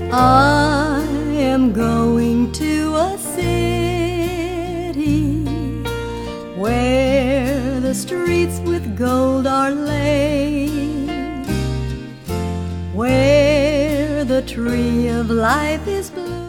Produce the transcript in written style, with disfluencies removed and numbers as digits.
I am going to a city where the streets with gold are laid, where the tree of life is blue.